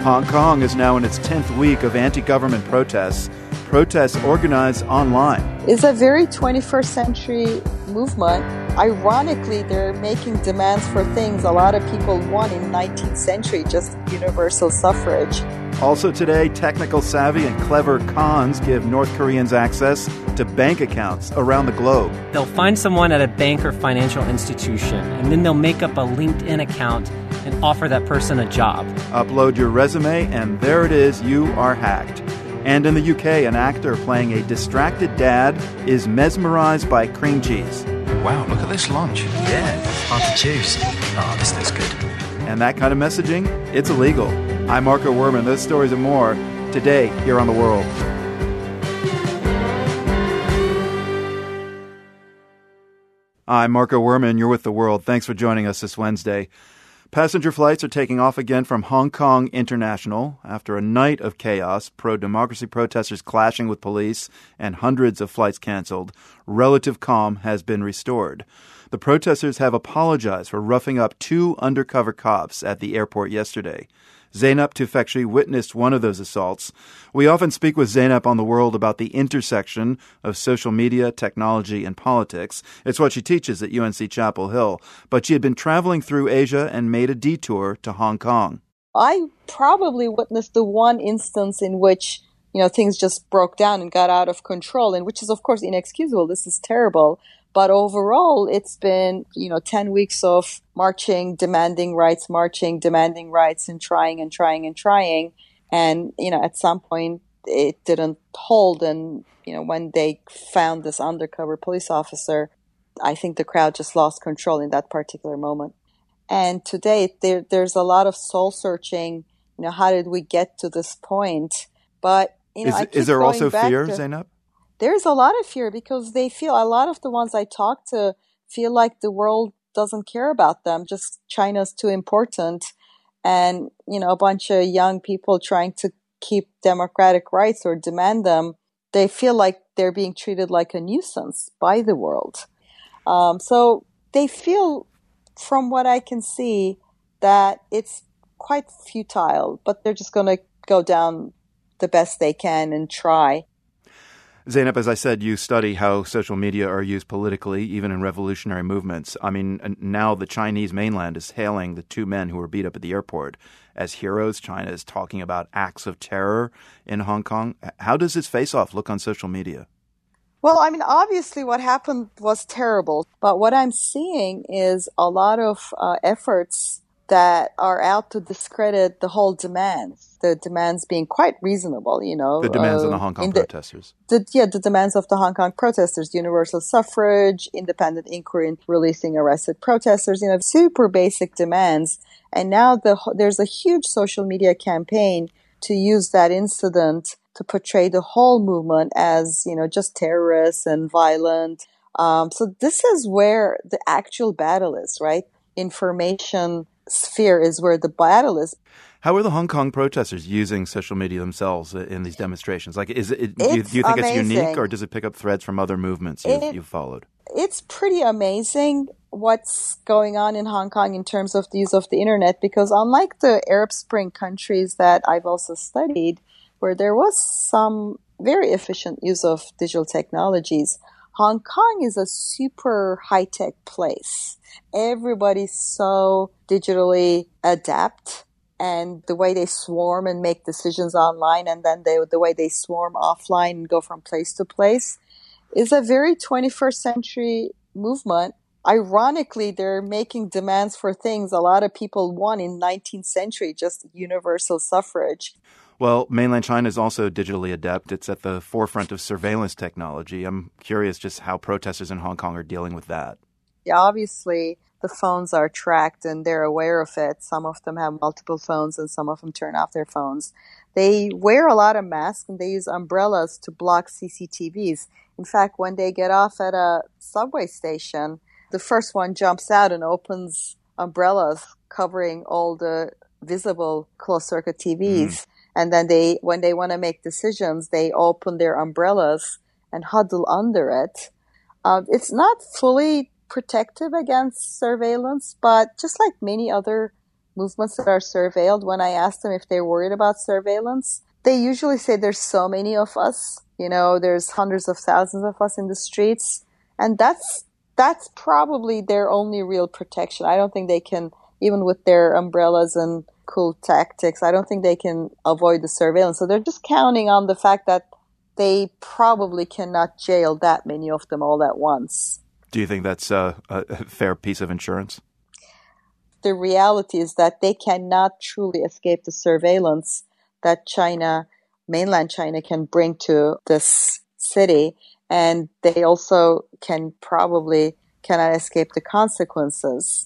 Hong Kong is now in its 10th week of anti-government protests. Protests organized online. It's a very 21st century movement. Ironically, they're making demands for things a lot of people won in the 19th century, just universal suffrage. Also today, technical savvy and clever cons give North Koreans access to bank accounts around the globe. They'll find someone at a bank or financial institution, and then they'll make up a LinkedIn account and offer that person a job. Upload your resume, and there it is, you are hacked. And in the UK, an actor playing a distracted dad is mesmerized by cream cheese. Wow, look at this lunch. Yeah, hard to choose. Oh, this looks good. And that kind of messaging, it's illegal. I'm Marco Werman. Those stories and more today here on The World. I'm Marco Werman. You're with The World. Thanks for joining us this Wednesday. Passenger flights are taking off again from Hong Kong International after a night of chaos, pro-democracy protesters clashing with police, and hundreds of flights canceled. Relative calm has been restored. The protesters have apologized for roughing up 2 undercover cops at the airport yesterday. Zainab Tufekci witnessed one of those assaults. We often speak with Zainab on The World about the intersection of social media, technology, and politics. It's what she teaches at UNC Chapel Hill. But she had been traveling through Asia and made a detour to Hong Kong. I probably witnessed the one instance in which, things just broke down and got out of control, and which is, of course, inexcusable. This is terrible. But overall, it's been, 10 weeks of marching, demanding rights, and trying. And, at some point, it didn't hold. And, when they found this undercover police officer, I think the crowd just lost control in that particular moment. And today, there's a lot of soul searching. How did we get to this point? But, is there also fear, Zainab? There's a lot of fear because they feel, a lot of the ones I talk to feel like the world doesn't care about them. Just China's too important. And, a bunch of young people trying to keep democratic rights or demand them, they feel like they're being treated like a nuisance by the world. So they feel, from what I can see, that it's quite futile, but they're just going to go down the best they can and try. Zainab, as I said, you study how social media are used politically, even in revolutionary movements. I mean, now the Chinese mainland is hailing the 2 men who were beat up at the airport as heroes. China is talking about acts of terror in Hong Kong. How does this face-off look on social media? Well, obviously what happened was terrible. But what I'm seeing is a lot of efforts that are out to discredit the whole demands. The demands being quite reasonable, The demands of the Hong Kong protesters. The demands of the Hong Kong protesters, universal suffrage, independent inquiry into releasing arrested protesters, super basic demands. And now there's a huge social media campaign to use that incident to portray the whole movement as, just terrorists and violent. So this is where the actual battle is, right? Information sphere is where the battle is. How are the Hong Kong protesters using social media themselves in these demonstrations? Like, do you think amazing. It's unique, or does it pick up threads from other movements you've followed? It's pretty amazing what's going on in Hong Kong in terms of the use of the internet, because unlike the Arab Spring countries that I've also studied, where there was some very efficient use of digital technologies, Hong Kong is a super high-tech place. Everybody's so digitally adept, and the way they swarm and make decisions online, and then the way they swarm offline and go from place to place, is a very 21st century movement. Ironically, they're making demands for things a lot of people won in the 19th century, just universal suffrage. Well, mainland China is also digitally adept. It's at the forefront of surveillance technology. I'm curious just how protesters in Hong Kong are dealing with that. Yeah, obviously, the phones are tracked and they're aware of it. Some of them have multiple phones and some of them turn off their phones. They wear a lot of masks and they use umbrellas to block CCTVs. In fact, when they get off at a subway station, the first one jumps out and opens umbrellas covering all the visible closed-circuit TVs. And then when they want to make decisions, they open their umbrellas and huddle under it. It's not fully protective against surveillance, but just like many other movements that are surveilled, when I ask them if they're worried about surveillance, they usually say there's so many of us. There's hundreds of thousands of us in the streets. And that's probably their only real protection. I don't think they can, even with their umbrellas and cool tactics, I don't think they can avoid the surveillance. So they're just counting on the fact that they probably cannot jail that many of them all at once. Do you think that's a fair piece of insurance? The reality is that they cannot truly escape the surveillance that mainland China can bring to this city. And they also cannot escape the consequences.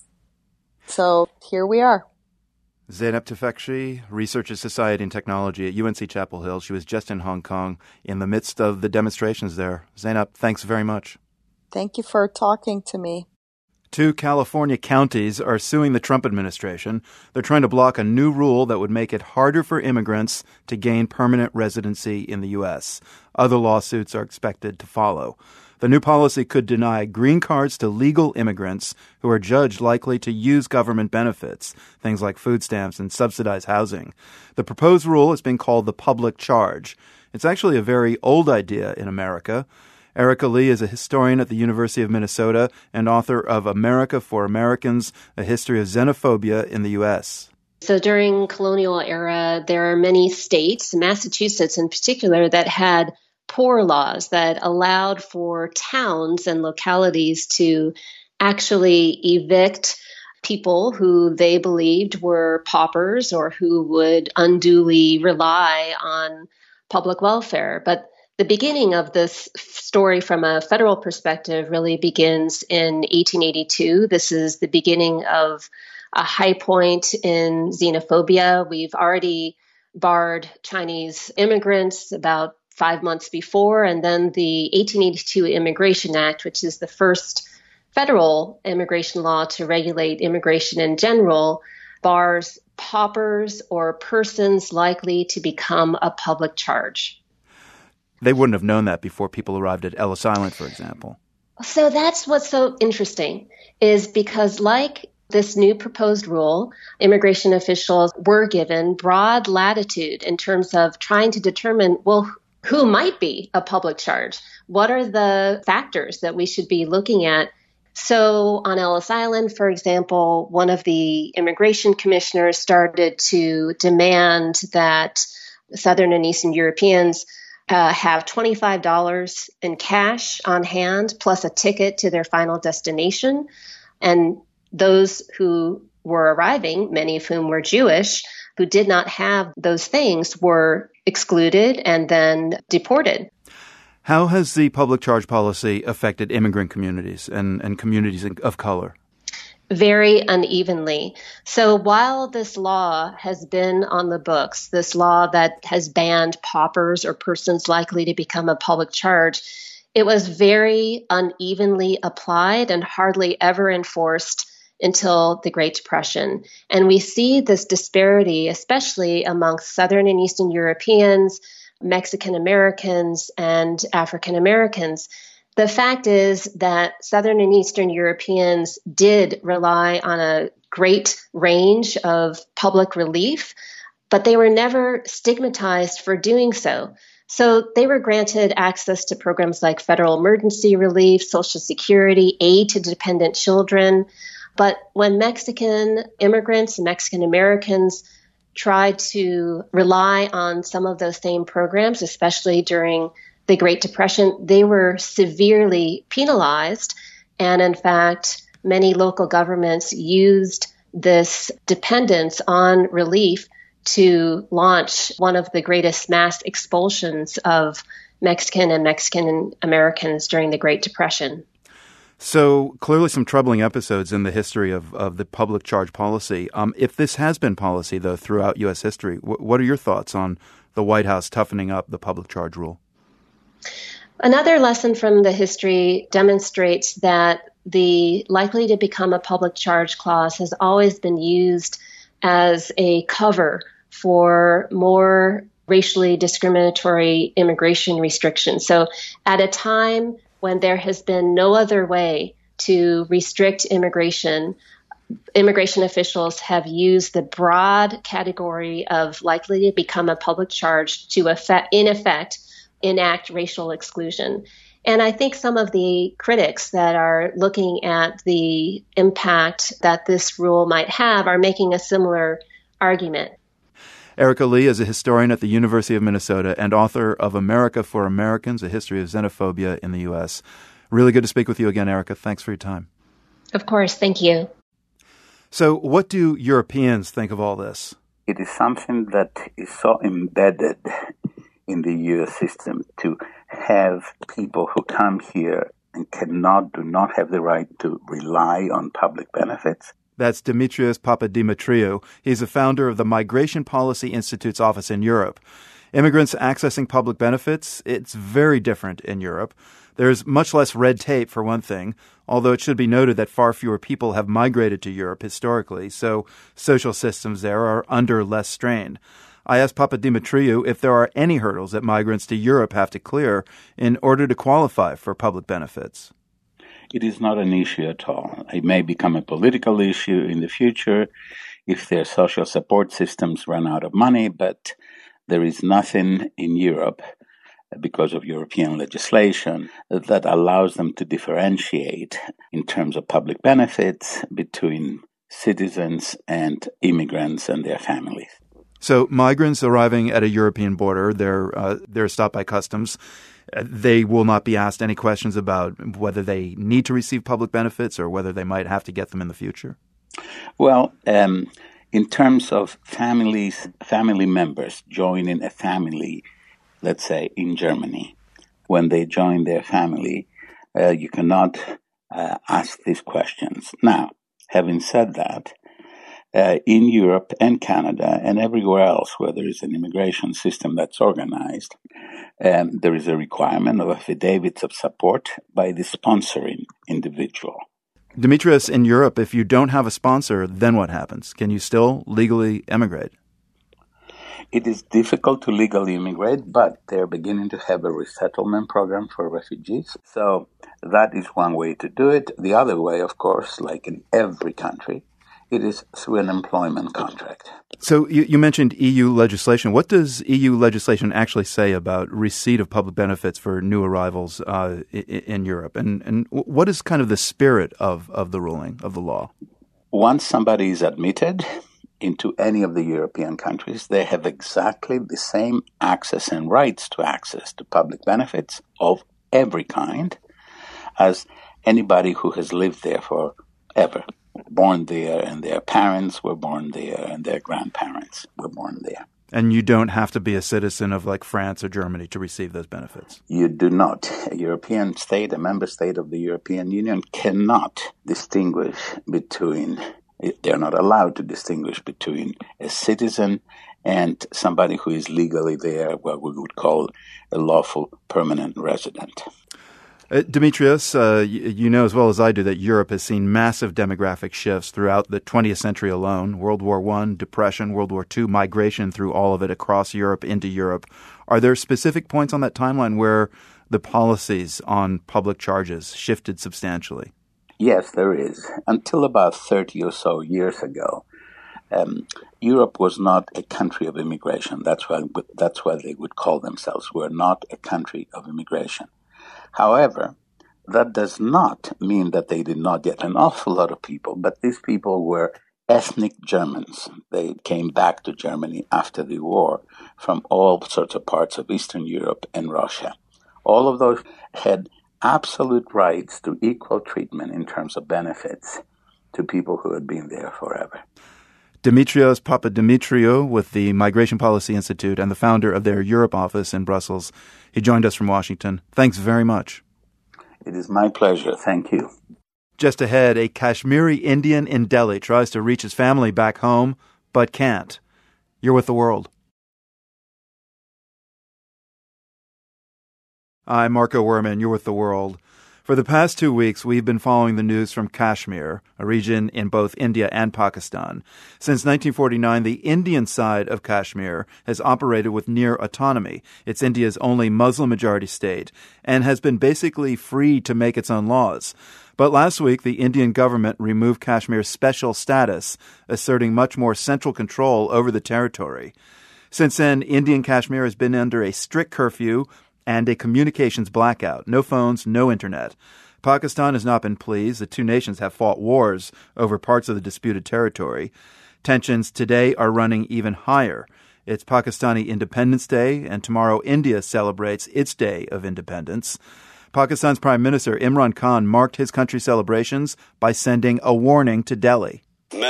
So here we are. Zeynep Tufekci, Researcher Society and Technology at UNC Chapel Hill. She was just in Hong Kong in the midst of the demonstrations there. Zeynep, thanks very much. Thank you for talking to me. 2 California counties are suing the Trump administration. They're trying to block a new rule that would make it harder for immigrants to gain permanent residency in the U.S. Other lawsuits are expected to follow. The new policy could deny green cards to legal immigrants who are judged likely to use government benefits, things like food stamps and subsidized housing. The proposed rule has been called the public charge. It's actually a very old idea in America. Erica Lee is a historian at the University of Minnesota and author of America for Americans, A History of Xenophobia in the U.S. So during colonial era, there are many states, Massachusetts in particular, that had poor laws that allowed for towns and localities to actually evict people who they believed were paupers or who would unduly rely on public welfare. But the beginning of this story from a federal perspective really begins in 1882. This is the beginning of a high point in xenophobia. We've already barred Chinese immigrants about 5 months before, and then the 1882 Immigration Act, which is the first federal immigration law to regulate immigration in general, bars paupers or persons likely to become a public charge. They wouldn't have known that before people arrived at Ellis Island, for example. So that's what's so interesting, is because like this new proposed rule, immigration officials were given broad latitude in terms of trying to determine, well, who might be a public charge? What are the factors that we should be looking at? So on Ellis Island, for example, one of the immigration commissioners started to demand that Southern and Eastern Europeans have $25 in cash on hand plus a ticket to their final destination. And those who were arriving, many of whom were Jewish, who did not have those things were excluded and then deported. How has the public charge policy affected immigrant communities and communities of color? Very unevenly. So while this law has been on the books, this law that has banned paupers or persons likely to become a public charge, it was very unevenly applied and hardly ever enforced until the Great Depression. And we see this disparity, especially amongst Southern and Eastern Europeans, Mexican Americans, and African Americans. The fact is that Southern and Eastern Europeans did rely on a great range of public relief, but they were never stigmatized for doing so. So they were granted access to programs like federal emergency relief, Social Security, aid to dependent children. But when Mexican immigrants, Mexican Americans tried to rely on some of those same programs, especially during the Great Depression, they were severely penalized. And in fact, many local governments used this dependence on relief to launch one of the greatest mass expulsions of Mexican and Mexican Americans during the Great Depression. So clearly some troubling episodes in the history of the public charge policy. If this has been policy, though, throughout U.S. history, what are your thoughts on the White House toughening up the public charge rule? Another lesson from the history demonstrates that the likely to become a public charge clause has always been used as a cover for more racially discriminatory immigration restrictions. So at a time when there has been no other way to restrict immigration, immigration officials have used the broad category of likely to become a public charge to in effect, enact racial exclusion. And I think some of the critics that are looking at the impact that this rule might have are making a similar argument. Erica Lee is a historian at the University of Minnesota and author of America for Americans, A History of Xenophobia in the U.S. Really good to speak with you again, Erica. Thanks for your time. Of course. Thank you. So what do Europeans think of all this? It is something that is so embedded in the U.S. system to have people who come here and do not have the right to rely on public benefits. That's Dimitrios Papadimitriou. He's the founder of the Migration Policy Institute's office in Europe. Immigrants accessing public benefits, it's very different in Europe. There's much less red tape, for one thing, although it should be noted that far fewer people have migrated to Europe historically, so social systems there are under less strain. I asked Papadimitriou if there are any hurdles that migrants to Europe have to clear in order to qualify for public benefits. It is not an issue at all. It may become a political issue in the future if their social support systems run out of money, but there is nothing in Europe, because of European legislation, that allows them to differentiate in terms of public benefits between citizens and immigrants and their families. So migrants arriving at a European border, they're stopped by customs. They will not be asked any questions about whether they need to receive public benefits or whether they might have to get them in the future? Well, in terms of family members joining a family, let's say in Germany, when they join their family, you cannot ask these questions. Now, having said that, in Europe and Canada and everywhere else where there is an immigration system that's organized, there is a requirement of affidavits of support by the sponsoring individual. Dimitrios, in Europe, if you don't have a sponsor, then what happens? Can you still legally emigrate? It is difficult to legally immigrate, but they're beginning to have a resettlement program for refugees. So that is one way to do it. The other way, of course, like in every country, it is through an employment contract. So you mentioned EU legislation. What does EU legislation actually say about receipt of public benefits for new arrivals in Europe? And what is kind of the spirit of the ruling, of the law? Once somebody is admitted into any of the European countries, they have exactly the same access and rights to access to public benefits of every kind as anybody who has lived there forever. Born there, and their parents were born there, and their grandparents were born there. And you don't have to be a citizen of like France or Germany to receive those benefits? You do not. A European state, a member state of the European Union, cannot distinguish between, they're not allowed to distinguish between a citizen and somebody who is legally there, what we would call a lawful permanent resident. Dimitrios, you know as well as I do that Europe has seen massive demographic shifts throughout the 20th century alone. World War I, Depression, World War II, migration through all of it across Europe, into Europe. Are there specific points on that timeline where the policies on public charges shifted substantially? Yes, there is. Until about 30 or so years ago, Europe was not a country of immigration. That's why they would call themselves. We're not a country of immigration. However, that does not mean that they did not get an awful lot of people, but these people were ethnic Germans. They came back to Germany after the war from all sorts of parts of Eastern Europe and Russia. All of those had absolute rights to equal treatment in terms of benefits to people who had been there forever. Dimitrios Papadimitriou with the Migration Policy Institute and the founder of their Europe office in Brussels. He joined us from Washington. Thanks very much. It is my pleasure. Thank you. Just ahead, a Kashmiri Indian in Delhi tries to reach his family back home, but can't. You're with The World. I'm Marco Werman. You're with The World. For the past 2 weeks, we've been following the news from Kashmir, a region in both India and Pakistan. Since 1949, the Indian side of Kashmir has operated with near autonomy. It's India's only Muslim-majority state and has been basically free to make its own laws. But last week, the Indian government removed Kashmir's special status, asserting much more central control over the territory. Since then, Indian Kashmir has been under a strict curfew and a communications blackout. No phones, no internet. Pakistan has not been pleased. The two nations have fought wars over parts of the disputed territory. Tensions today are running even higher. It's Pakistani Independence Day, and tomorrow India celebrates its Day of Independence. Pakistan's Prime Minister Imran Khan marked his country's celebrations by sending a warning to Delhi. Khan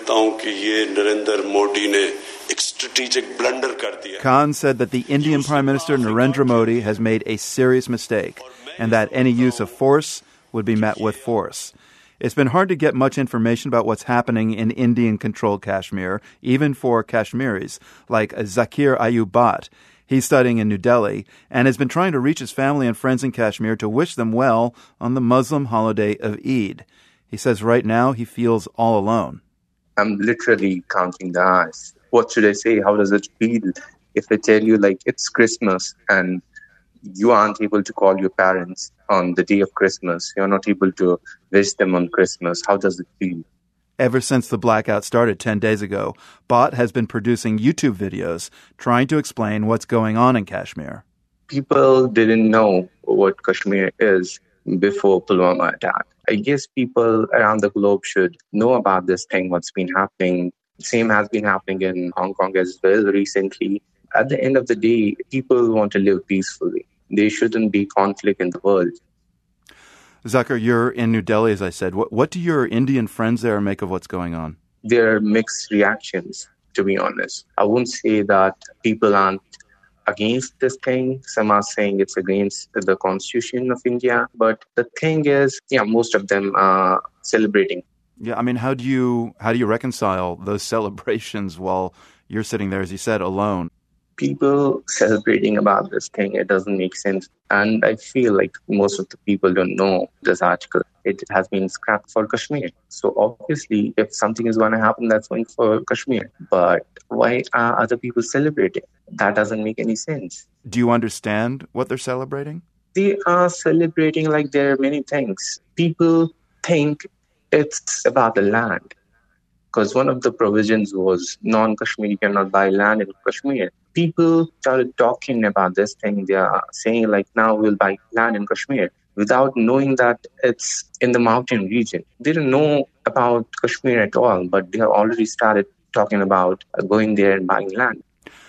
said that the Indian Prime Minister Narendra Modi has made a serious mistake and that any use of force would be met with force. It's been hard to get much information about what's happening in Indian-controlled Kashmir, even for Kashmiris, like Zakir Ayub Bhatt. He's studying in New Delhi and has been trying to reach his family and friends in Kashmir to wish them well on the Muslim holiday of Eid. He says right now he feels all alone. I'm literally counting the hours. What should I say? How does it feel if I tell you, like, it's Christmas and you aren't able to call your parents on the day of Christmas? You're not able to wish them on Christmas. How does it feel? Ever since the blackout started 10 days ago, Bhatt has been producing YouTube videos trying to explain what's going on in Kashmir. People didn't know what Kashmir is before Pulwama attack. I guess people around the globe should know about this thing, what's been happening. Same has been happening in Hong Kong as well recently. At the end of the day, people want to live peacefully. There shouldn't be conflict in the world. Zakir, you're in New Delhi, as I said. What do your Indian friends there make of what's going on? There are mixed reactions, to be honest. I wouldn't say that people aren't against this thing. Some are saying it's against the Constitution of India. But the thing is, most of them are celebrating. Yeah, I mean, how do you reconcile those celebrations while you're sitting there, as you said, alone? People celebrating about this thing, it doesn't make sense. And I feel like most of the people don't know this article. It has been scrapped for Kashmir. So obviously, if something is going to happen, that's going for Kashmir. But why are other people celebrating? That doesn't make any sense. Do you understand what they're celebrating? They are celebrating like there are many things. People think it's about the land. Because one of the provisions was non-Kashmiri cannot buy land in Kashmir. People started talking about this thing. They are saying, like, now we'll buy land in Kashmir without knowing that it's in the mountain region. They don't know about Kashmir at all, but they have already started talking about going there and buying land.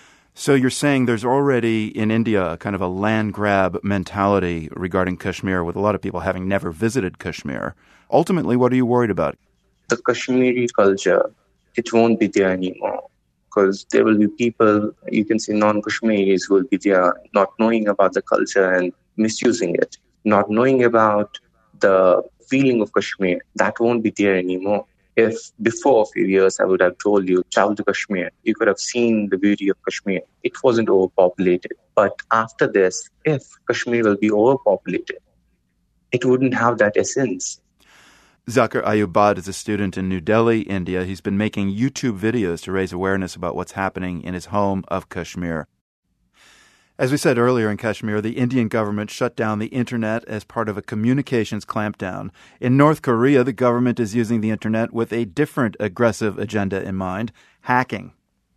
So you're saying there's already in India kind of a land grab mentality regarding Kashmir, with a lot of people having never visited Kashmir. Ultimately, what are you worried about? The Kashmiri culture, it won't be there anymore. Because there will be people, you can say non-Kashmiris, who will be there not knowing about the culture and misusing it. Not knowing about the feeling of Kashmir, that won't be there anymore. If before a few years I would have told you, travel to Kashmir, you could have seen the beauty of Kashmir. It wasn't overpopulated. But after this, if Kashmir will be overpopulated, it wouldn't have that essence. Zakir Ayub Bhatt is a student in New Delhi, India. He's been making YouTube videos to raise awareness about what's happening in his home of Kashmir. As we said earlier, in Kashmir, the Indian government shut down the internet as part of a communications clampdown. In North Korea, the government is using the internet with a different aggressive agenda in mind: hacking.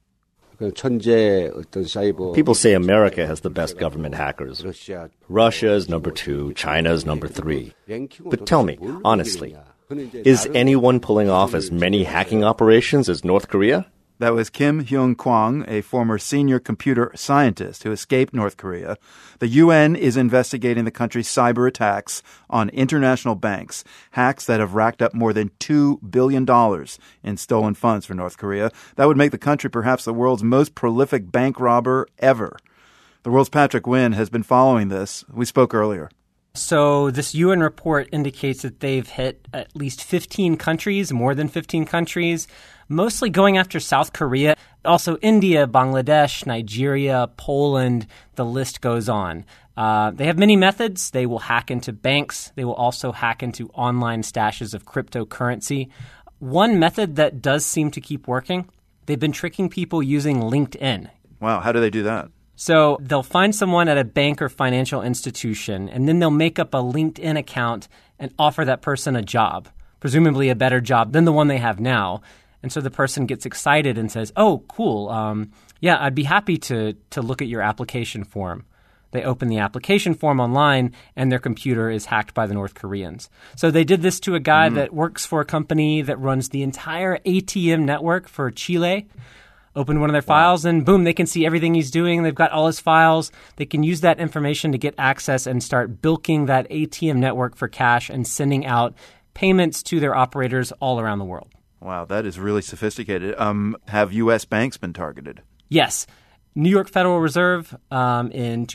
People say America has the best government hackers. Russia is number 2, China is number 3. But tell me, honestly, is anyone pulling off as many hacking operations as North Korea? That was Kim Hyung Kwang, a former senior computer scientist who escaped North Korea. The UN is investigating the country's cyber attacks on international banks, hacks that have racked up more than $2 billion in stolen funds for North Korea. That would make the country perhaps the world's most prolific bank robber ever. The World's Patrick Wynn has been following this. We spoke earlier. So this UN report indicates that they've hit at least 15 countries, more than 15 countries, mostly going after South Korea, also India, Bangladesh, Nigeria, Poland, the list goes on. They have many methods. They will hack into banks. They will also hack into online stashes of cryptocurrency. One method that does seem to keep working, they've been tricking people using LinkedIn. Wow, how do they do that? So they'll find someone at a bank or financial institution, and then they'll make up a LinkedIn account and offer that person a job, presumably a better job than the one they have now. And so the person gets excited and says, oh, cool, yeah, I'd be happy to look at your application form. They open the application form online, and their computer is hacked by the North Koreans. So they did this to a guy that works for a company that runs the entire ATM network for Chile. Open one of their files, and boom, they can see everything he's doing. They've got all his files. They can use that information to get access and start bilking that ATM network for cash and sending out payments to their operators all around the world. Wow, that is really sophisticated. Have U.S. banks been targeted? Yes. New York Federal Reserve in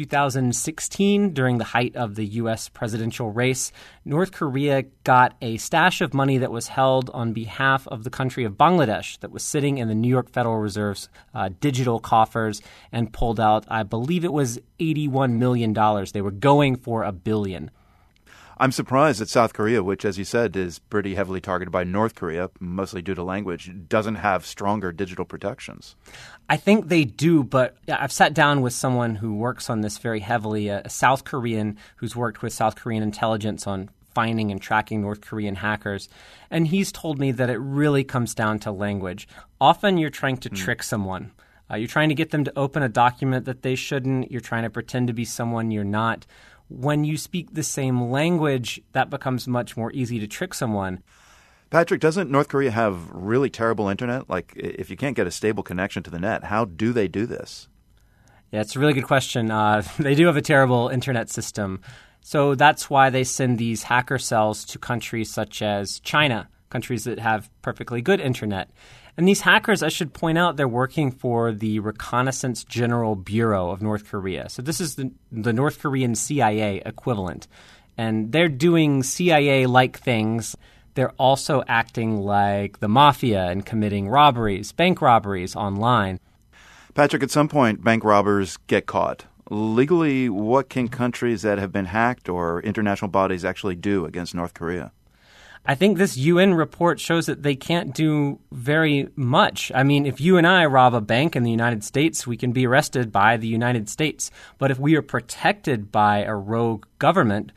2016, during the height of the U.S. presidential race, North Korea got a stash of money that was held on behalf of the country of Bangladesh that was sitting in the New York Federal Reserve's digital coffers and pulled out, I believe it was $81 million. They were going for $1 billion. I'm surprised that South Korea, which, as you said, is pretty heavily targeted by North Korea, mostly due to language, doesn't have stronger digital protections. I think they do, but I've sat down with someone who works on this very heavily, a South Korean who's worked with South Korean intelligence on finding and tracking North Korean hackers, and he's told me that it really comes down to language. Often you're trying to trick someone. You're trying to get them to open a document that they shouldn't. You're trying to pretend to be someone you're not. When you speak the same language, that becomes much more easy to trick someone. Patrick, doesn't North Korea have really terrible internet? Like, if you can't get a stable connection to the net, how do they do this? Yeah, it's a really good question. They do have a terrible internet system. So that's why they send these hacker cells to countries such as China, countries that have perfectly good internet. And these hackers, I should point out, they're working for the Reconnaissance General Bureau of North Korea. So this is the North Korean CIA equivalent. And they're doing CIA-like things. They're also acting like the mafia and committing robberies, bank robberies online. Patrick, at some point, bank robbers get caught. Legally, what can countries that have been hacked or international bodies actually do against North Korea? I think this UN report shows that they can't do very much. I mean, if you and I rob a bank in the United States, we can be arrested by the United States. But if we are protected by a rogue government,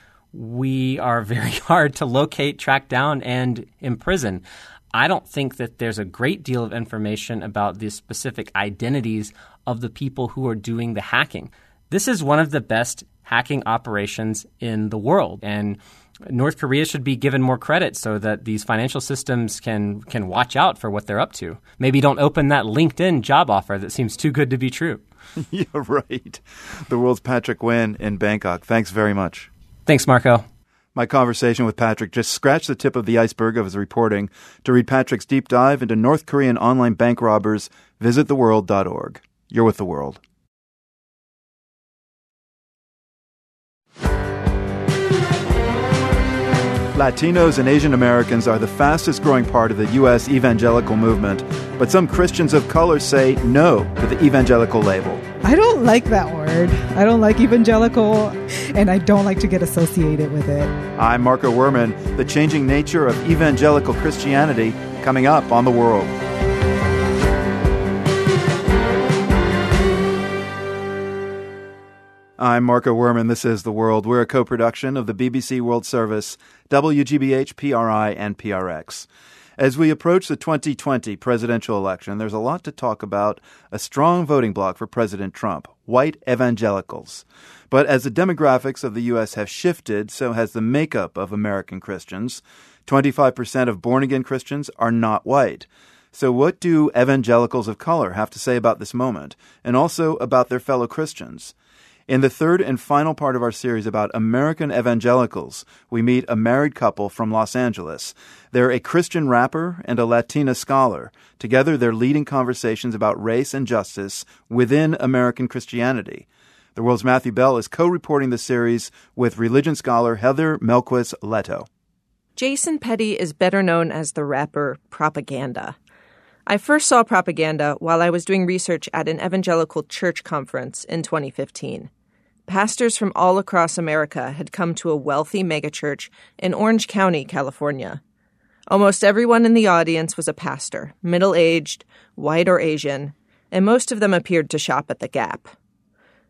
we are very hard to locate, track down, and imprison. I don't think that there's a great deal of information about the specific identities of the people who are doing the hacking. This is one of the best hacking operations in the world, and North Korea should be given more credit so that these financial systems can watch out for what they're up to. Maybe don't open that LinkedIn job offer that seems too good to be true. Yeah, right. The world's Patrick Nguyen in Bangkok. Thanks very much. Thanks, Marco. My conversation with Patrick just scratched the tip of the iceberg of his reporting. To read Patrick's deep dive into North Korean online bank robbers, visit theworld.org. You're with The World. Latinos and Asian Americans are the fastest growing part of the U.S. evangelical movement, but some Christians of color say no to the evangelical label. I don't like that word. I don't like evangelical, and I don't like to get associated with it. I'm Marco Werman. The changing nature of evangelical Christianity, coming up on The World. I'm Marco Werman. This is The World. We're a co-production of the BBC World Service, WGBH, PRI, and PRX. As we approach the 2020 presidential election, there's a lot to talk about. A strong voting bloc for President Trump, white evangelicals. But as the demographics of the U.S. have shifted, so has the makeup of American Christians. 25% of born-again Christians are not white. So what do evangelicals of color have to say about this moment, and also about their fellow Christians? In the third and final part of our series about American evangelicals, we meet a married couple from Los Angeles. They're a Christian rapper and a Latina scholar. Together, they're leading conversations about race and justice within American Christianity. The World's Matthew Bell is co-reporting the series with religion scholar Heather Melquist Leto. Jason Petty is better known as the rapper Propaganda. I first saw Propaganda while I was doing research at an evangelical church conference in 2015. Pastors from all across America had come to a wealthy megachurch in Orange County, California. Almost everyone in the audience was a pastor, middle-aged, white or Asian, and most of them appeared to shop at the Gap.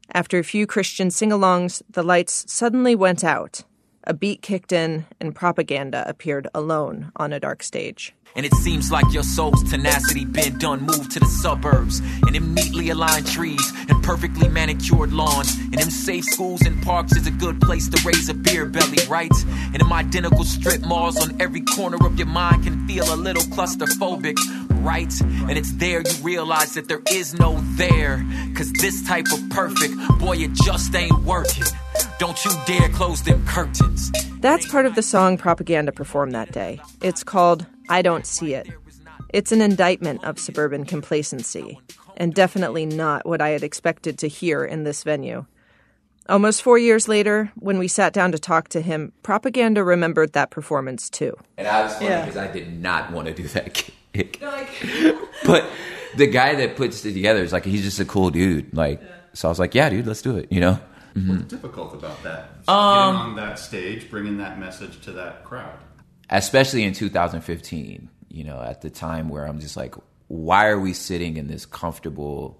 After a few Christian sing-alongs, the lights suddenly went out. A beat kicked in, and Propaganda appeared alone on a dark stage. And it seems like your soul's tenacity been done moved to the suburbs. And them neatly aligned trees and perfectly manicured lawns. And them safe schools and parks is a good place to raise a beer belly, right? And them identical strip malls on every corner of your mind can feel a little claustrophobic, right? And it's there you realize that there is no there. Cause this type of perfect, boy, it just ain't working. Don't you dare close them curtains. That's part of the song Propaganda performed that day. It's called I Don't See It. It's an indictment of suburban complacency, and definitely not what I had expected to hear in this venue. Almost 4 years later, when we sat down to talk to him, Propaganda remembered that performance too. And I was funny because I did not want to do that gig. But the guy that puts it together is like, he's just a cool dude. So I was like, yeah, dude, let's do it, you know? Mm-hmm. What's difficult about that? Getting on that stage, bringing that message to that crowd. Especially in 2015, you know, at the time where I'm just like, why are we sitting in this comfortable,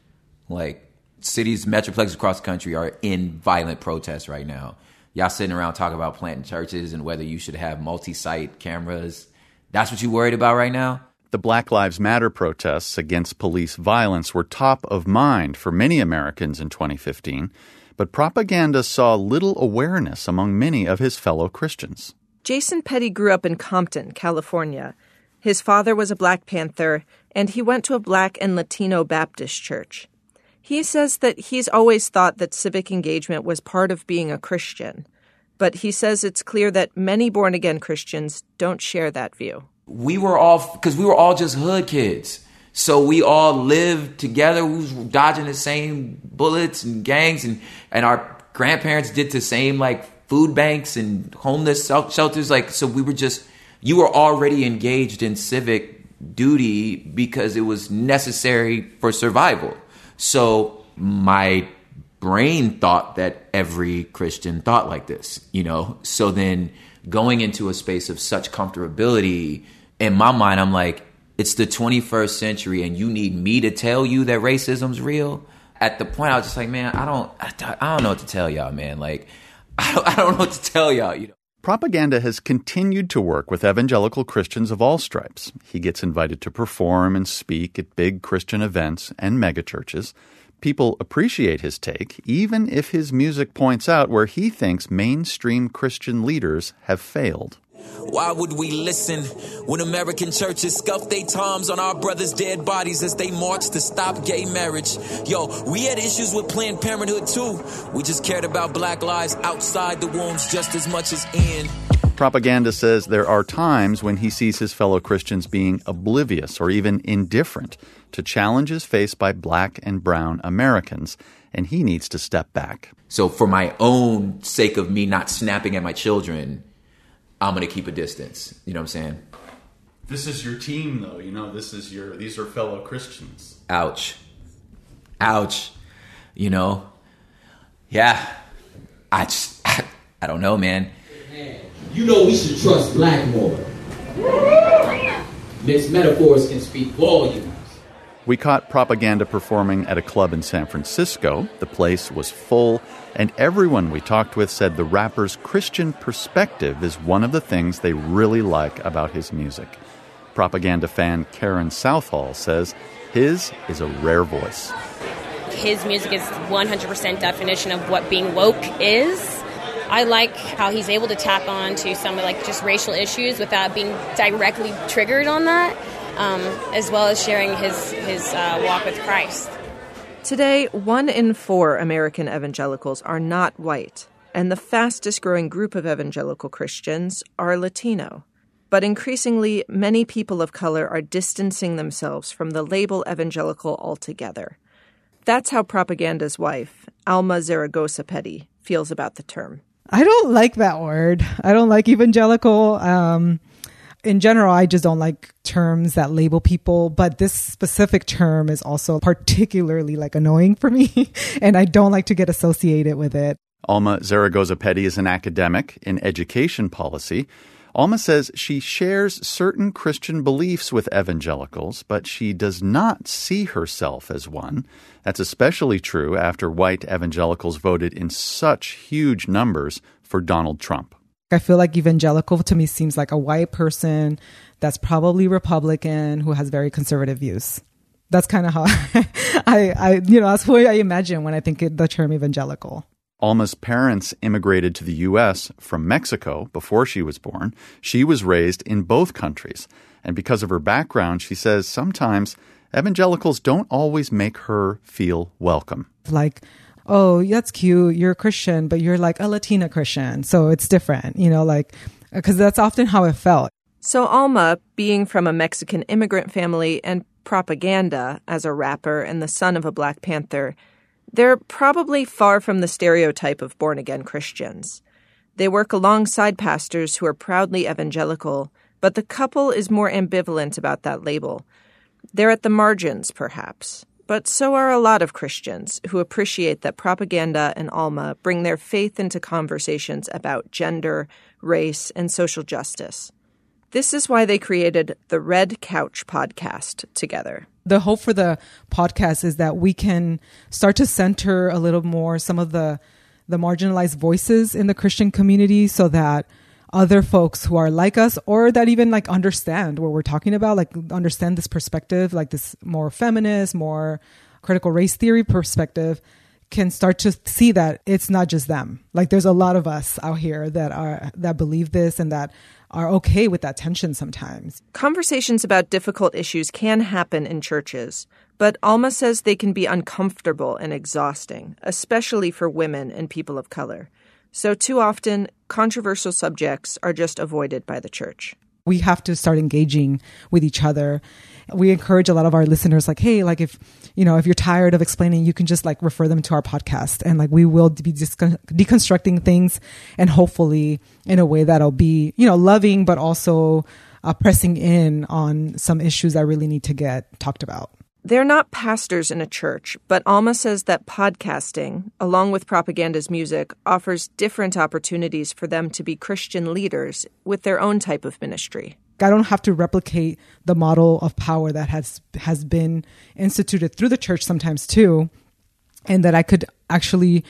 cities, metroplexes across the country are in violent protests right now. Y'all sitting around talking about planting churches and whether you should have multi-site cameras. That's what you worried about right now? The Black Lives Matter protests against police violence were top of mind for many Americans in 2015, but Propaganda saw little awareness among many of his fellow Christians. Jason Petty grew up in Compton, California. His father was a Black Panther, and he went to a Black and Latino Baptist church. He says that he's always thought that civic engagement was part of being a Christian, but he says it's clear that many born-again Christians don't share that view. We were all just hood kids. So we all lived together. We was dodging the same bullets and gangs, and our grandparents did the same food banks and homeless shelters. So you were already engaged in civic duty because it was necessary for survival. So my brain thought that every Christian thought like this, you know? So then going into a space of such comfortability, in my mind, I'm like, it's the 21st century and you need me to tell you that racism's real? At the point, I was just like, man, I don't know what to tell y'all, man. I don't know what to tell y'all, you know. Propaganda has continued to work with evangelical Christians of all stripes. He gets invited to perform and speak at big Christian events and megachurches. People appreciate his take, even if his music points out where he thinks mainstream Christian leaders have failed. Why would we listen when American churches scuff their toms on our brothers' dead bodies as they march to stop gay marriage? Yo, we had issues with Planned Parenthood too. We just cared about black lives outside the wombs just as much as in. Propaganda says there are times when he sees his fellow Christians being oblivious or even indifferent to challenges faced by black and brown Americans, and he needs to step back. So for my own sake of me not snapping at my children, I'm going to keep a distance. You know what I'm saying? This is your team, though. You know, these are fellow Christians. Ouch. You know? Yeah. I don't know, man. You know we should trust black more. Mixed metaphors can speak volumes. We caught Propaganda performing at a club in San Francisco. The place was full, and everyone we talked with said the rapper's Christian perspective is one of the things they really like about his music. Propaganda fan Karen Southall says his is a rare voice. His music is 100% definition of what being woke is. I like how he's able to tap on to some of just racial issues without being directly triggered on that. As well as sharing his walk with Christ. Today, 1 in 4 American evangelicals are not white, and the fastest growing group of evangelical Christians are Latino. But increasingly, many people of color are distancing themselves from the label evangelical altogether. That's how Propaganda's wife, Alma Zaragoza Petty, feels about the term. I don't like that word. I don't like evangelical. In general, I just don't like terms that label people, but this specific term is also particularly annoying for me, and I don't like to get associated with it. Alma Zaragoza Petty is an academic in education policy. Alma says she shares certain Christian beliefs with evangelicals, but she does not see herself as one. That's especially true after white evangelicals voted in such huge numbers for Donald Trump. I feel like evangelical to me seems like a white person that's probably Republican who has very conservative views. That's kind of how that's who I imagine when I think of the term evangelical. Alma's parents immigrated to the U.S. from Mexico before she was born. She was raised in both countries. And because of her background, she says sometimes evangelicals don't always make her feel welcome. Like, oh, that's cute, you're a Christian, but you're like a Latina Christian, so it's different, because that's often how it felt. So Alma, being from a Mexican immigrant family and Propaganda as a rapper and the son of a Black Panther, they're probably far from the stereotype of born-again Christians. They work alongside pastors who are proudly evangelical, but the couple is more ambivalent about that label. They're at the margins, perhaps. But so are a lot of Christians who appreciate that Propaganda and Alma bring their faith into conversations about gender, race, and social justice. This is why they created the Red Couch podcast together. The hope for the podcast is that we can start to center a little more some of the marginalized voices in the Christian community so that other folks who are like us or that even understand what we're talking about, understand this perspective, this more feminist, more critical race theory perspective, can start to see that it's not just them. There's a lot of us out here that believe this and that are okay with that tension sometimes. Conversations about difficult issues can happen in churches, but Alma says they can be uncomfortable and exhausting, especially for women and people of color. So too often, controversial subjects are just avoided by the church. We have to start engaging with each other. We encourage a lot of our listeners, hey, if you're tired of explaining, you can just refer them to our podcast, and we will be deconstructing things, and hopefully in a way that'll be loving, but also pressing in on some issues that really need to get talked about. They're not pastors in a church, but Alma says that podcasting, along with Propaganda's music, offers different opportunities for them to be Christian leaders with their own type of ministry. I don't have to replicate the model of power that has been instituted through the church sometimes too, and that I could actually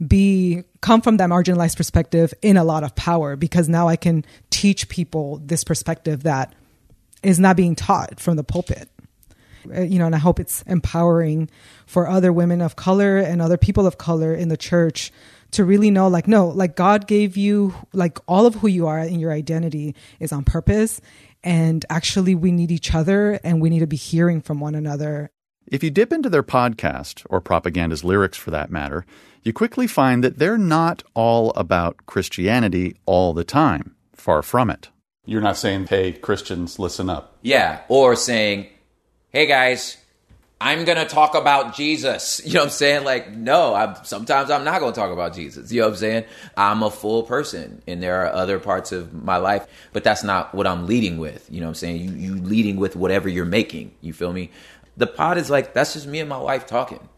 come from that marginalized perspective in a lot of power, because now I can teach people this perspective that is not being taught from the pulpit. And I hope it's empowering for other women of color and other people of color in the church to really know, God gave you, all of who you are in your identity is on purpose. And actually, we need each other and we need to be hearing from one another. If you dip into their podcast, or Propaganda's lyrics for that matter, you quickly find that they're not all about Christianity all the time. Far from it. You're not saying, hey, Christians, listen up. Yeah, or saying, hey guys, I'm going to talk about Jesus. You know what I'm saying? No, sometimes I'm not going to talk about Jesus. You know what I'm saying? I'm a full person and there are other parts of my life, but that's not what I'm leading with. You know what I'm saying? You leading with whatever you're making. You feel me? The pod is that's just me and my wife talking,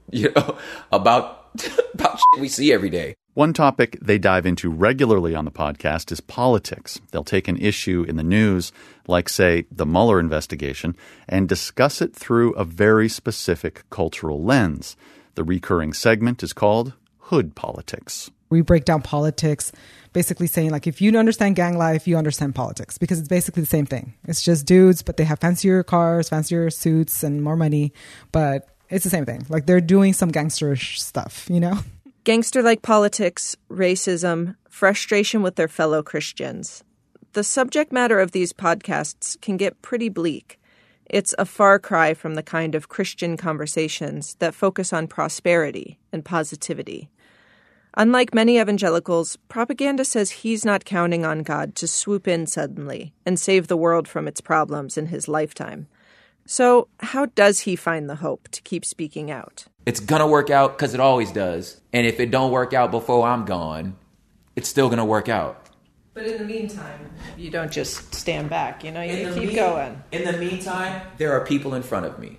about shit we see every day. One topic they dive into regularly on the podcast is politics. They'll take an issue in the news, like, say, the Mueller investigation, and discuss it through a very specific cultural lens. The recurring segment is called Hood Politics. We break down politics, basically saying, if you understand gang life, you understand politics, because it's basically the same thing. It's just dudes, but they have fancier cars, fancier suits, and more money, but it's the same thing. They're doing some gangsterish stuff, Gangster-like politics, racism, frustration with their fellow Christians. The subject matter of these podcasts can get pretty bleak. It's a far cry from the kind of Christian conversations that focus on prosperity and positivity. Unlike many evangelicals, Propaganda says he's not counting on God to swoop in suddenly and save the world from its problems in his lifetime. So how does he find the hope to keep speaking out? It's going to work out because it always does. And if it don't work out before I'm gone, it's still going to work out. But in the meantime, you don't just stand back, you keep going. In the meantime, there are people in front of me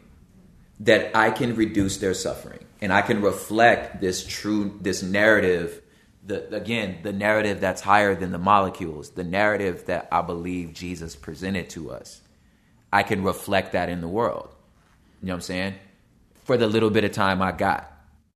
that I can reduce their suffering. And I can reflect this narrative the narrative that's higher than the molecules, the narrative that I believe Jesus presented to us, I can reflect that in the world. You know what I'm saying? For the little bit of time I got.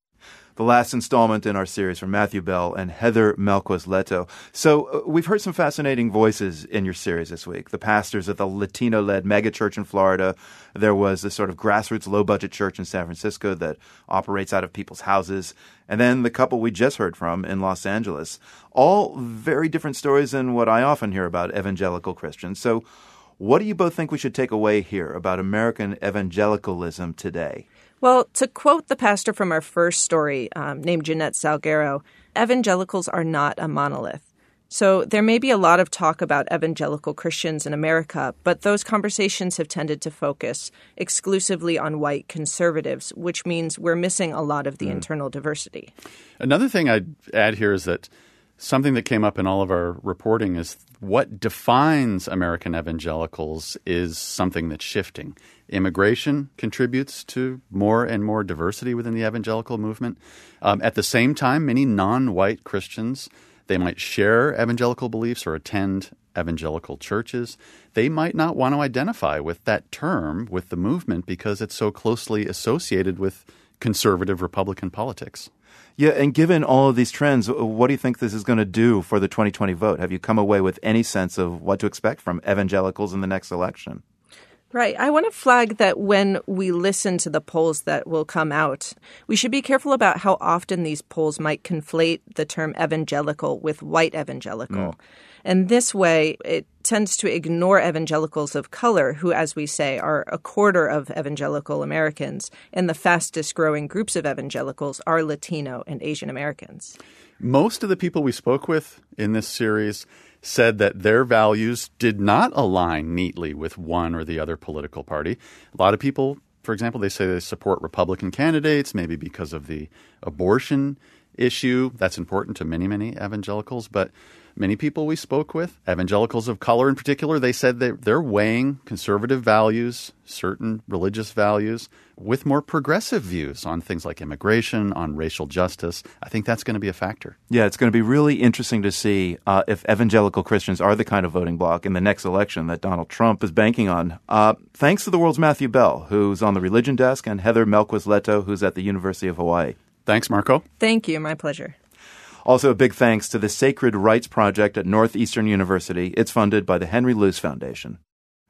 The last installment in our series from Matthew Bell and Heather Melquist Leto. So we've heard some fascinating voices in your series this week. The pastors of the Latino-led megachurch in Florida. There was this sort of grassroots low-budget church in San Francisco that operates out of people's houses. And then the couple we just heard from in Los Angeles. All very different stories than what I often hear about evangelical Christians. So what do you both think we should take away here about American evangelicalism today? Well, to quote the pastor from our first story, named Jeanette Salguero, evangelicals are not a monolith. So there may be a lot of talk about evangelical Christians in America, but those conversations have tended to focus exclusively on white conservatives, which means we're missing a lot of the internal diversity. Another thing I'd add here is that something that came up in all of our reporting is what defines American evangelicals is something that's shifting. Immigration contributes to more and more diversity within the evangelical movement. At the same time, many non-white Christians, they might share evangelical beliefs or attend evangelical churches. They might not want to identify with that term, with the movement, because it's so closely associated with conservative Republican politics. Yeah, and given all of these trends, what do you think this is going to do for the 2020 vote? Have you come away with any sense of what to expect from evangelicals in the next election? Right. I want to flag that when we listen to the polls that will come out, we should be careful about how often these polls might conflate the term evangelical with white evangelical. And this way, it tends to ignore evangelicals of color, who, as we say, are a quarter of evangelical Americans, and the fastest growing groups of evangelicals are Latino and Asian Americans. Most of the people we spoke with in this series said that their values did not align neatly with one or the other political party. A lot of people, for example, they say they support Republican candidates, maybe because of the abortion issue. That's important to many, many evangelicals. But many people we spoke with, evangelicals of color in particular, they said that they're weighing conservative values, certain religious values, with more progressive views on things like immigration, on racial justice. I think that's going to be a factor. Yeah, it's going to be really interesting to see if evangelical Christians are the kind of voting bloc in the next election that Donald Trump is banking on. Thanks to the world's Matthew Bell, who's on the Religion Desk, and Heather Melquist Leto, who's at the University of Hawaii. Thanks, Marco. Thank you. My pleasure. Also, a big thanks to the Sacred Rights Project at Northeastern University. It's funded by the Henry Luce Foundation.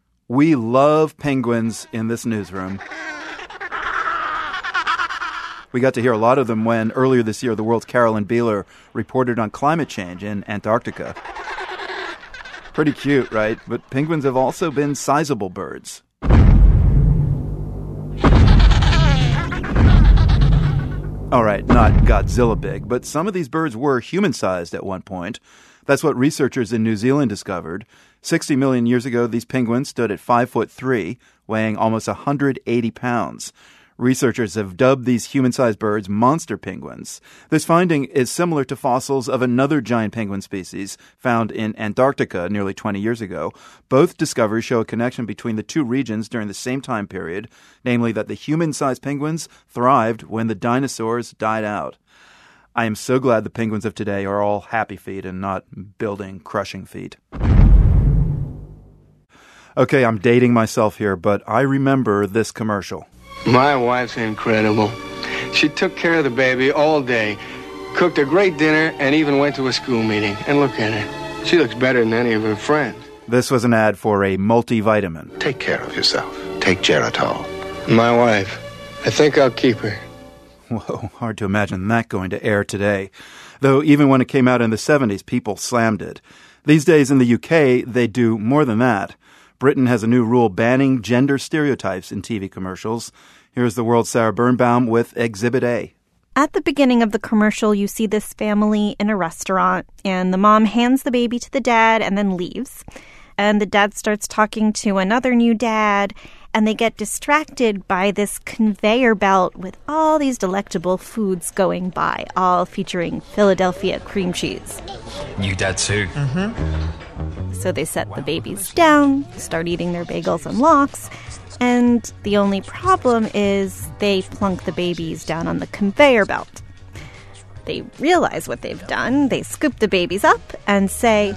We love penguins in this newsroom. We got to hear a lot of them when, earlier this year, the world's Carolyn Beeler reported on climate change in Antarctica. Pretty cute, right? But penguins have also been sizable birds. All right, not Godzilla big, but some of these birds were human-sized at one point. That's what researchers in New Zealand discovered. 60 million years ago, these penguins stood at 5'3", weighing almost 180 pounds. Researchers have dubbed these human-sized birds monster penguins. This finding is similar to fossils of another giant penguin species found in Antarctica nearly 20 years ago. Both discoveries show a connection between the two regions during the same time period, namely that the human-sized penguins thrived when the dinosaurs died out. I am so glad the penguins of today are all happy feet and not building crushing feet. Okay, I'm dating myself here, but I remember this commercial. My wife's incredible. She took care of the baby all day, cooked a great dinner, and even went to a school meeting. And look at her. She looks better than any of her friends. This was an ad for a multivitamin. Take care of yourself. Take Geritol. My wife. I think I'll keep her. Whoa, hard to imagine that going to air today. Though even when it came out in the 70s, people slammed it. These days in the UK, they do more than that. Britain has a new rule banning gender stereotypes in TV commercials. Here's the world's Sarah Birnbaum with Exhibit A. At the beginning of the commercial, you see this family in a restaurant, and the mom hands the baby to the dad and then leaves. And the dad starts talking to another new dad, and they get distracted by this conveyor belt with all these delectable foods going by, all featuring Philadelphia cream cheese. New dad too. So they set the babies down, start eating their bagels and lox, and the only problem is they plunk the babies down on the conveyor belt. They realize what they've done. They scoop the babies up and say,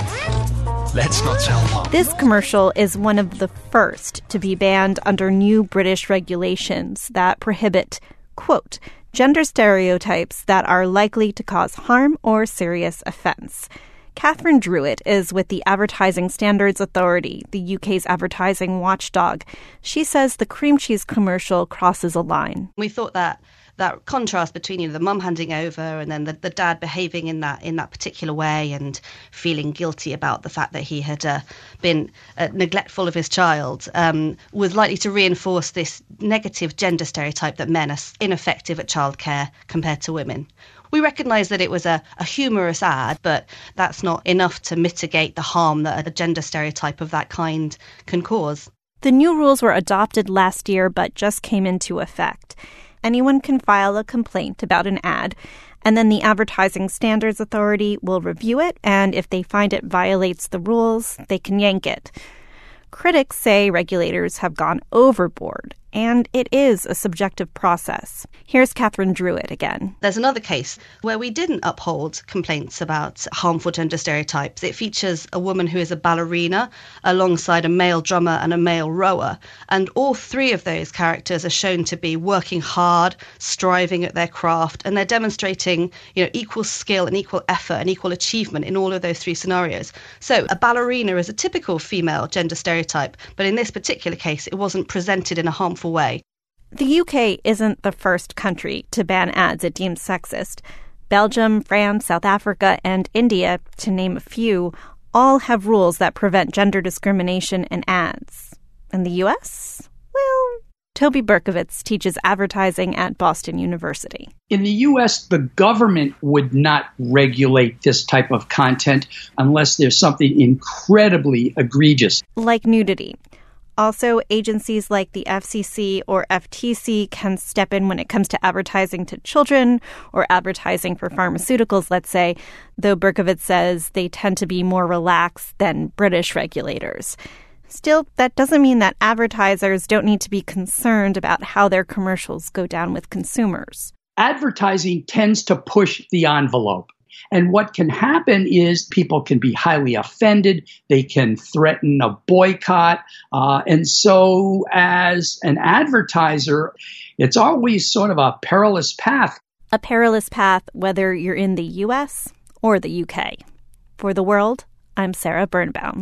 "Let's not tell Mom." This commercial is one of the first to be banned under new British regulations that prohibit, quote, gender stereotypes that are likely to cause harm or serious offense. Catherine Druitt is with the Advertising Standards Authority, the UK's advertising watchdog. She says the cream cheese commercial crosses a line. We thought that contrast between the mum handing over and then the dad behaving in that particular way and feeling guilty about the fact that he had been neglectful of his child was likely to reinforce this negative gender stereotype that men are ineffective at childcare compared to women. We recognise that it was a humorous ad, but that's not enough to mitigate the harm that a gender stereotype of that kind can cause. The new rules were adopted last year but just came into effect. Anyone can file a complaint about an ad, and then the Advertising Standards Authority will review it, and if they find it violates the rules, they can yank it. Critics say regulators have gone overboard, and it is a subjective process. Here's Catherine Druitt again. There's another case where we didn't uphold complaints about harmful gender stereotypes. It features a woman who is a ballerina alongside a male drummer and a male rower. And all three of those characters are shown to be working hard, striving at their craft, and they're demonstrating, equal skill and equal effort and equal achievement in all of those three scenarios. So a ballerina is a typical female gender stereotype, but in this particular case, it wasn't presented in a harmful way. The UK isn't the first country to ban ads it deems sexist. Belgium, France, South Africa, and India, to name a few, all have rules that prevent gender discrimination in ads. And the US? Well, Toby Berkowitz teaches advertising at Boston University. In the U.S., the government would not regulate this type of content unless there's something incredibly egregious. Like nudity. Also, agencies like the FCC or FTC can step in when it comes to advertising to children or advertising for pharmaceuticals, let's say, though Berkowitz says they tend to be more relaxed than British regulators. Still, that doesn't mean that advertisers don't need to be concerned about how their commercials go down with consumers. Advertising tends to push the envelope. And what can happen is people can be highly offended. They can threaten a boycott. And so as an advertiser, it's always sort of a perilous path. A perilous path whether you're in the U.S. or the UK. For The World, I'm Sarah Birnbaum.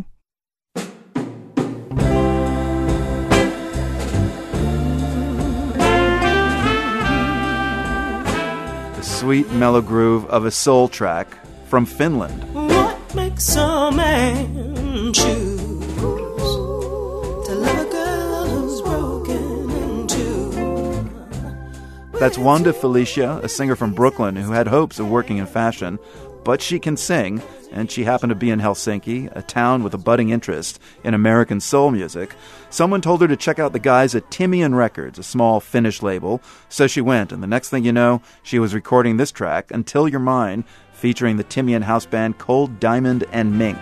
Sweet mellow groove of a soul track from Finland. What makes a man choose to love a girl who's broken in two? That's Wanda Felicia, a singer from Brooklyn who had hopes of working in fashion, but she can sing, and she happened to be in Helsinki, a town with a budding interest in American soul music. Someone told her to check out the guys at Timian Records, a small Finnish label, so she went, and the next thing you know, she was recording this track, Until You're Mine, featuring the Timian house band Cold Diamond and Mink.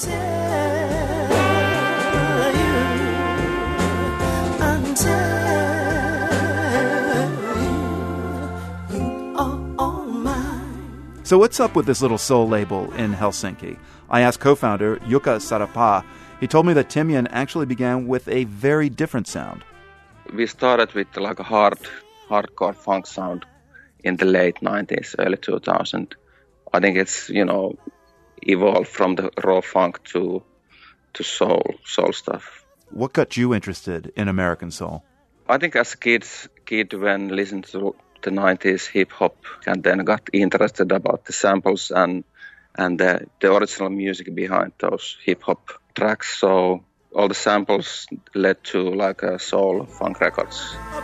So what's up with this little soul label in Helsinki? I asked co-founder Jukka Sarapaa. He told me that Timian actually began with a very different sound. We started with like a hardcore funk sound in the late 90s, early 2000. I think it's, evolved from the raw funk to soul stuff. What got you interested in American soul? I think as a kid when listened to the 90s hip-hop and then got interested about the samples and the original music behind those hip-hop tracks. So all the samples led to like a soul funk records.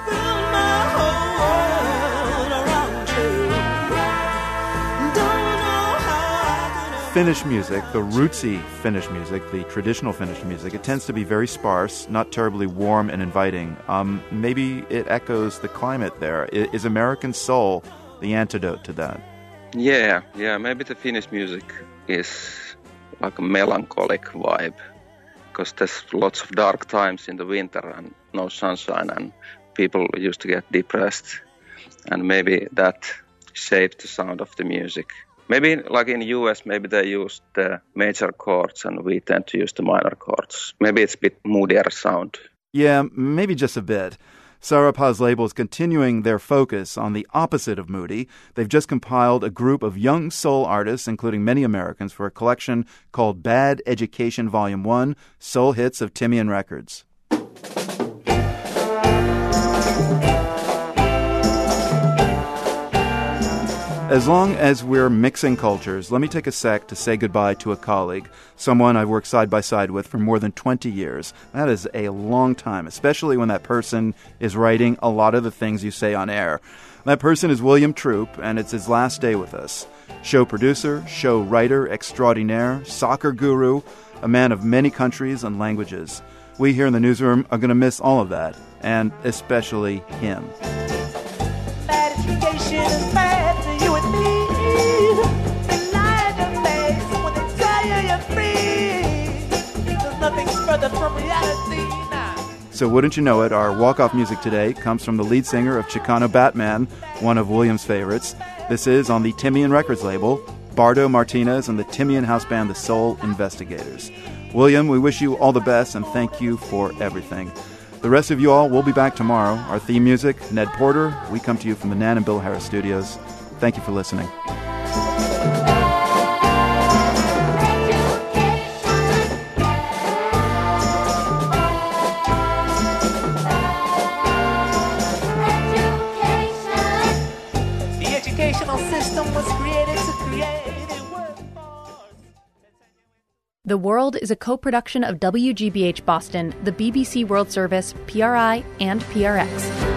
Finnish music, the rootsy Finnish music, the traditional Finnish music, it tends to be very sparse, not terribly warm and inviting. Maybe it echoes the climate there. Is American soul the antidote to that? Yeah, maybe the Finnish music is like a melancholic vibe, because there's lots of dark times in the winter and no sunshine, and people used to get depressed. And maybe that shape the sound of the music. Maybe like in the US, maybe they use the major chords and we tend to use the minor chords. Maybe it's a bit moodier sound. Yeah, maybe just a bit. Sarapah's label is continuing their focus on the opposite of moody. They've just compiled a group of young soul artists, including many Americans, for a collection called Bad Education Volume 1, Soul Hits of Timian Records. As long as we're mixing cultures, let me take a sec to say goodbye to a colleague, someone I've worked side by side with for more than 20 years. That is a long time, especially when that person is writing a lot of the things you say on air. That person is William Troop, and it's his last day with us. Show producer, show writer extraordinaire, soccer guru, a man of many countries and languages. We here in the newsroom are going to miss all of that, and especially him. Bad education is bad for you and me. They lie in your face when they tell you you're free. There's nothing further from reality now. So wouldn't you know it, our walk-off music today comes from the lead singer of Chicano Batman, one of William's favorites. This is on the Timian Records label, Bardo Martinez and the Timian house band The Soul Investigators. William, we wish you all the best and thank you for everything. The rest of you all will be back tomorrow. Our theme music, Ned Porter. We come to you from the Nan and Bill Harris Studios. Thank you for listening. The educational system was created to create a workforce. The World is a co-production of WGBH Boston, the BBC World Service, PRI, and PRX.